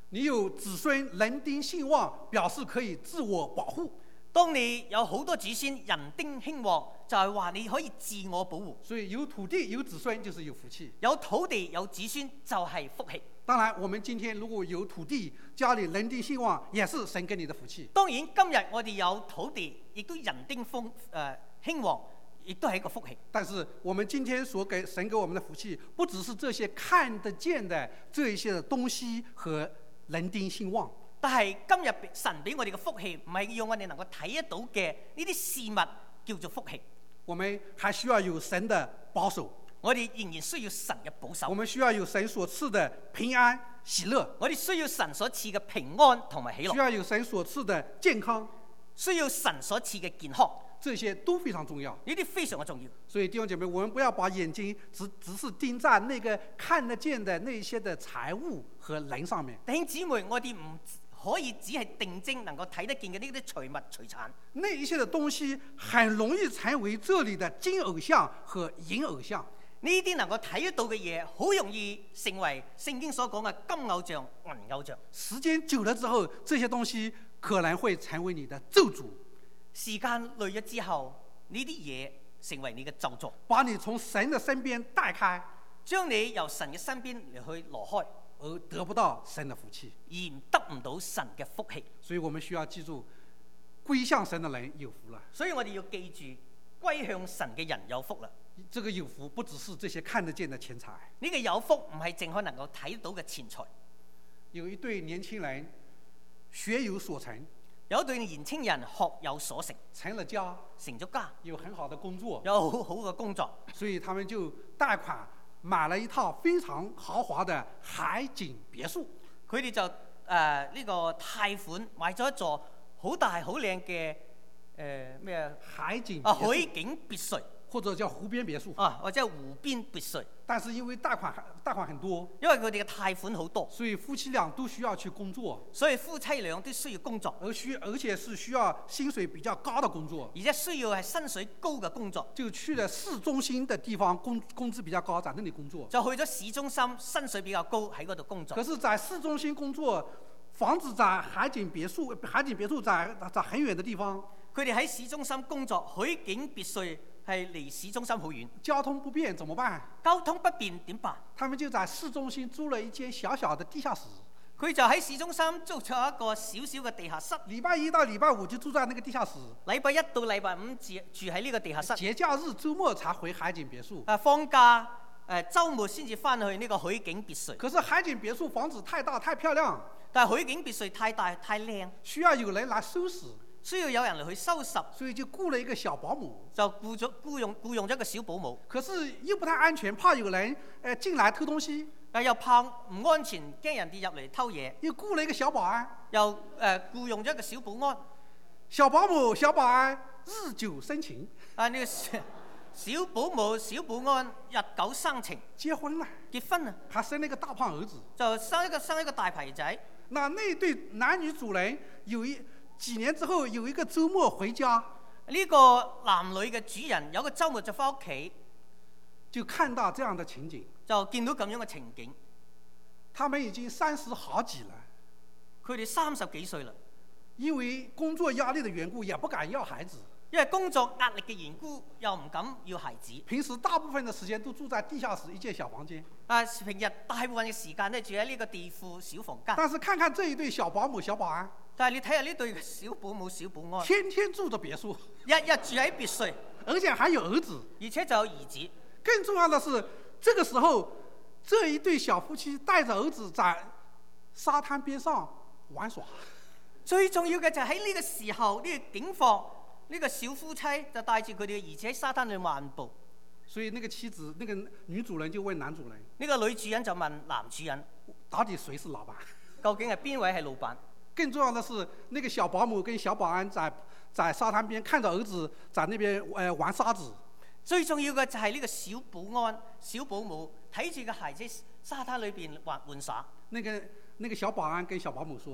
你有子孫人丁興旺，表示可以自我保護。 當你有好多子孫人丁興旺，就係話你可以自我保護。 所以有土地有子孫就是有福氣。 有土地有子孫就係福氣。 當然，我們今天如果有土地，家裏人丁興旺，也是神給你的福氣。 當然，今日我哋有土地，亦都人丁興旺，亦都係一個福氣。 但是我們今天所給神給我們的福氣，不只是這些看得見的這一些的東西和人丁興旺。 但係今日神俾我哋嘅福氣，唔係要我哋能夠睇得到嘅呢啲事物叫做福氣。 我們還需要有神的保守。 我哋仍然需要神嘅保守。 我們需要有神所賜的平安喜樂。 我哋需要神所賜嘅平安同埋喜樂。 需要有神所賜的健康。 需要神所賜嘅健康。 這些都非常重要。 呢啲非常嘅重要。 所以弟兄姐妹，我們不要把眼睛只是盯在那個看得見的那些的財物和人上面。 弟兄姊妹，我哋唔可以只係定睛能夠睇得見嘅呢啲財物財產。 那一些的東西很容易成為這裡的金偶像和銀偶像。 呢啲能夠睇得到嘅嘢，好容易成為聖經所講嘅金偶像、銀偶像。 時間久了之後，這些東西可能會成為你的咒詛。 時間累咗之後，呢啲嘢成為你嘅咒詛， 把你從神的身邊帶開， 將你由神嘅身邊嚟去挪開， 而得不到神的福氣， 而得唔到神嘅福氣。 所以我們需要記住，歸向神的人有福了。 所以我哋要記住，歸向神嘅人有福啦。 這個有福不只是這些看得見的錢財。 呢個有福唔係淨係能夠睇到嘅錢財。 有一對年輕人學有所成， 有一對年輕人學有所成， 成了家， 成咗家， 有很好的工作， 有好好嘅工作， 所以他們就貸款買了一套非常豪華的海景別墅。 佢哋就呢個貸款買咗一座好大好靚嘅海景海景別墅。 或者叫湖邊別墅或者係湖邊別墅。 但是因為貸款很多， 因為佢哋嘅貸款好多， 所以夫妻倆都需要去工作。 所以夫妻倆都需要工作， 而且是需要薪水比較高的工作， 而且需要係薪水高嘅工作。 就去了市中心的地方，工資比較高，在那裡工作。 就去咗市中心，薪水比較高，喺嗰度工作。 可是，在市中心工作，房子在海景別墅在很遠的地方。 佢哋喺市中心工作，海景別墅係離市中心好遠， 交通不便怎麼辦？ 交通不便點辦？ 他們就在市中心租了一間小小的地下室。 佢就喺市中心租咗一個小小嘅地下室。 禮拜一到禮拜五就住在那個地下室。 禮拜一到禮拜五住喺呢個地下室。 節假日週末才回海景別墅。 放假週末先至翻去呢個海景別墅。 可是海景別墅房子太大太漂亮， 但係海景別墅太大太靚， 需要有人來收拾。 需要有人嚟去收拾， 所以就僱了一個小保姆， 就僱用咗一個小保姆。 可是又不太安全，怕有人進來偷東西， 又怕唔安全，驚人哋入嚟偷嘢。 又僱了一個小保安， 又僱用咗一個小保安。 小保姆、小保安日久生情。 呢個小保姆、小保安日久生情， 結婚了，還生了一個大胖兒子， 就生一個大牌仔。 那對男女主人幾年之後有一個週末回家， 呢個男女嘅主人有個週末就翻屋企， 就看到這樣的情景， 就見到咁樣嘅情景。 他們已經30好幾了， 佢哋30幾歲啦， 因為工作壓力的緣故，也不敢要孩子。 因為工作壓力嘅緣故，又唔敢要孩子。 平時大部分的時間都住在地下室一間小房間。 平日大部分嘅時間都住喺呢個地庫小房間。 但是看看這一對小保姆、小保安， 但係你睇下呢對小保姆、小保安， 天天住着別墅， 日日住喺別墅， 而且還有兒子， 而且就有兒子。 更重要的是，這個時候，這一對小夫妻帶着兒子在沙灘邊上玩耍。 最重要嘅就喺呢個時候，呢個景況，呢個小夫妻就帶住佢哋嘅兒子喺沙灘裏漫步。 所以那個妻子，那個女主人就問男主人， 呢個女主人就問男主人， 到底誰是老闆？ 究竟係邊位係老闆？ 更重要的是，那個小保姆跟小保安在沙灘邊看着兒子在那邊玩沙子。 最重要嘅就係呢個小保安、小保姆睇住個孩子沙灘裏邊玩耍。 那個小保安跟小保姆說：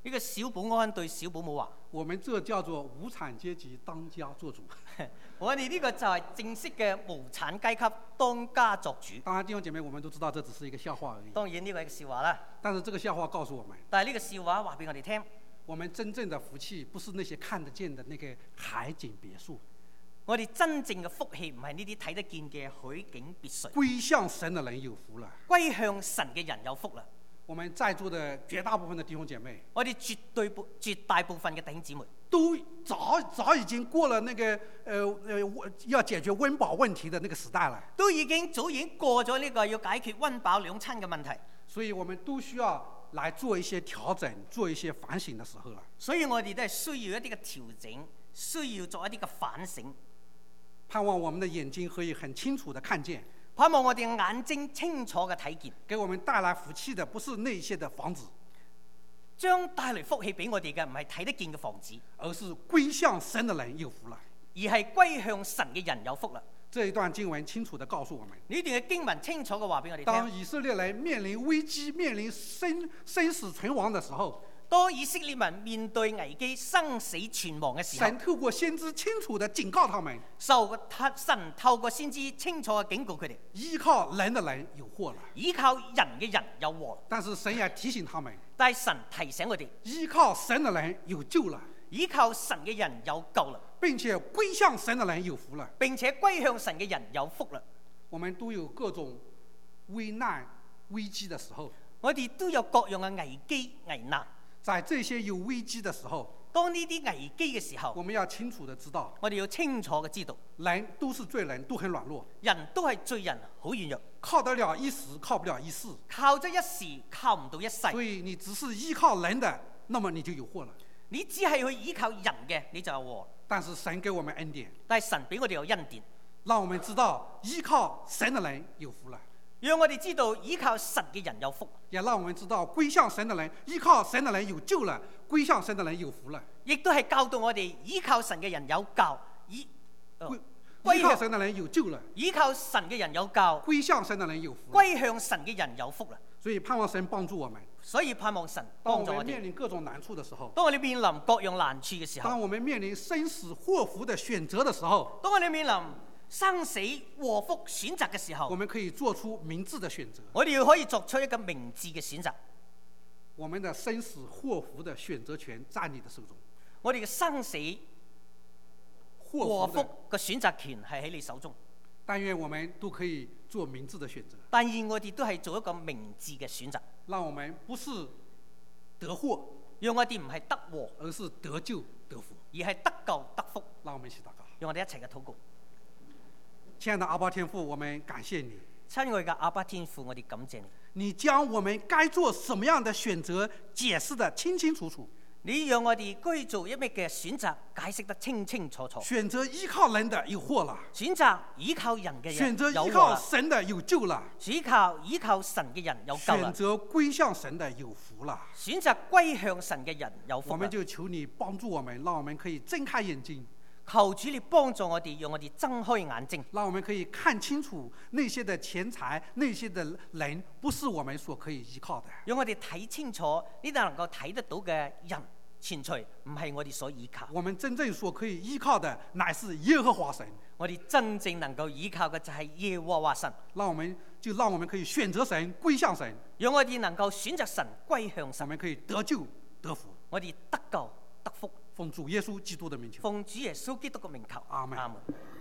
呢個小保安對小保姆話： 我们这叫做无产阶级当家作主。 我哋呢個就係正式嘅無產階級當家作主。 当然，弟兄姐妹，我們都知道這只是一個笑話而已。 當然呢個係個笑話啦， 但是這個笑話告訴我們， 但係呢個笑話話俾我哋聽， 我們真正的福氣不是那些看得見的那個海景別墅， 我哋真正嘅福氣唔係呢啲睇得見嘅海景別墅。 歸向神的人有福了。 歸向神嘅人有福啦！ 我們在座的絕大部分的弟兄姐妹， 我哋絕大部分嘅弟兄姊妹都早已經過了那個要解決溫飽問題的那個時代了。 都已經過咗呢個要解決溫飽兩餐嘅問題， 所以我們都需要來做一些調整，做一些反省的時候了。 所以我哋都係需要一啲嘅調整，需要做一啲嘅反省， 盼望我們的眼睛可以很清楚地看見， 盼望我哋眼睛清楚嘅睇見， 給我們帶來福氣的不是那些的房子， 將帶來福氣俾我哋嘅唔係睇得見嘅房子， 而是歸向神的人有福了。 而係歸向神嘅人有福啦。 這一段經文清楚地告訴我們， 呢段嘅經文清楚嘅話俾我哋聽。 當以色列人面臨危機、面臨生死存亡的時候， 當以色列民面對危機、生死存亡嘅時候， 神透過先知清楚地警告他們， 神透過先知清楚嘅警告佢哋， 依靠人的人有禍了。 依靠人嘅人有禍。 但是神也提醒他們， 但係神提醒佢哋， 依靠神的人有救了， 依靠神嘅人有救啦， 並且歸向神的人有福了。 並且歸向神嘅人有福啦。 我們都有各種危難危機的時候， 我哋都有各樣嘅危機危難。 在這些有危機的時候， 當呢啲危機嘅時候， 我們要清楚地知道， 我哋要清楚嘅知道， 人都是罪人，都很軟弱， 人都係罪人，好軟弱， 靠得了一時，靠不了一世。 靠咗一時，靠唔到一世。 所以你只是依靠人的，那麼你就有禍了。 你只係去依靠人嘅，你就有禍。 但是神給我們恩典， 但係神俾我哋有恩典， 讓我們知道依靠神的人有福了， 讓我哋知道依靠神嘅人有福， 也讓我們知道歸向神的人、依靠神的人有救了，歸向神的人有福了。 亦都係教導我哋依靠神嘅人有教， 依靠神的人有救了， 依靠神嘅人有教， 歸向神的人有福了。 歸向神嘅人有福啦。 所以盼望神幫助我們。 所以盼望神當我幫助我哋。 們面臨各種難處的時候， 當我哋面臨各樣難處嘅時候， 當我們面臨生死禍福的選擇的時候， 當我哋面臨生死禍福選擇嘅時候， 我們可以做出明智的選擇。 我哋要可以作出一個明智嘅選擇。 我們的生死禍福的選擇權在你的手中。 我哋嘅生死禍福嘅選擇權係喺你手中。 但願我們都可以做明智的選擇。 但願我哋都係做一個明智嘅選擇， 讓我們不是得禍， 讓我哋唔係得禍， 而是得救得福。 而係得救得福。 讓我們一起禱告。 讓我哋一齊嘅禱告。 親愛的阿爸天父，我們感謝你。 親愛嘅阿爸天父，我哋感謝你。 你將我們該做什麼樣的選擇解釋得清清楚楚。 你讓我哋居做一咩嘅選擇，解釋得清清楚楚。 選擇依靠人的有禍了， 選擇依靠人嘅人選擇依靠神的有救了， 依靠神嘅人有救啦。 選擇歸向神的有福了。 選擇歸向神嘅人有福啦。 我們就求你幫助我們，讓我們可以睜開眼睛。 求主你幫助我哋，讓我哋睜開眼睛， 讓我們可以看清楚那些的錢財、那些的人，不是我們所可以依靠的。 讓我哋睇清楚呢度能夠睇得到嘅人錢財，唔係我哋所依靠。 我們真正所可以依靠的，乃是耶和華神。 我哋真正能夠依靠嘅就係耶和華神。 讓我們可以選擇神，歸向神。 讓我哋能夠選擇神，歸向神。 我們可以得救得福。 我哋得救得福。 奉主耶穌基督的名求。 奉主耶穌基督嘅名求。 阿門。 阿門。